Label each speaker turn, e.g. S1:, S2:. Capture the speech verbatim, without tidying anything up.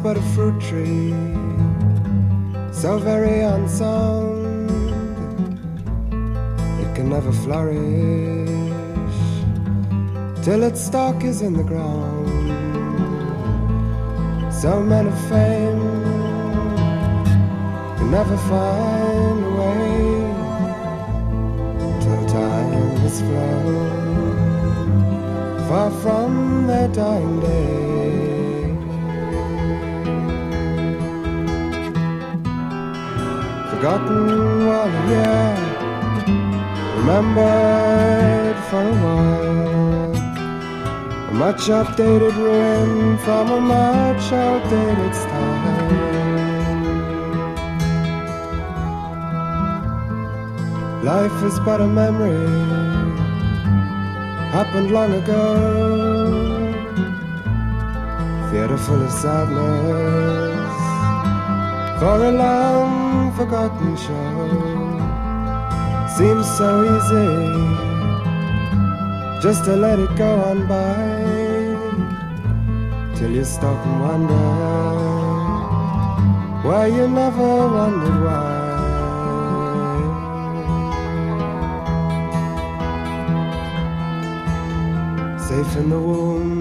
S1: but a fruit tree, so very unsound, it can never flourish till its stalk is in the ground. So men of fame can never find a way till time is flown far from their dying day. Forgotten while a year, remembered for a while, a much updated ruin from a much outdated style. Life is but a memory, happened long ago, theater full of sadness for a long forgotten show. Seems so easy just to let it go on by, till you stop and wonder why you never wondered why. Safe in the womb